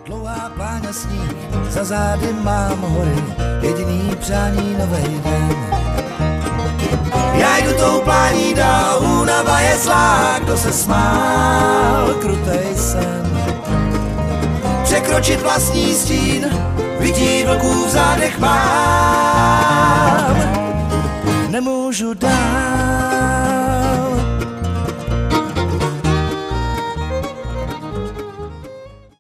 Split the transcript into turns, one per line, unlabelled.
Dlouhá pláně sníh, za zády mám hory, jediný přání novej den. Já jdu tou plání dál, únava je zlá, kdo se smál, krutej sen. Překročit vlastní stín, vidí vlků v zádech mám, nemůžu dál.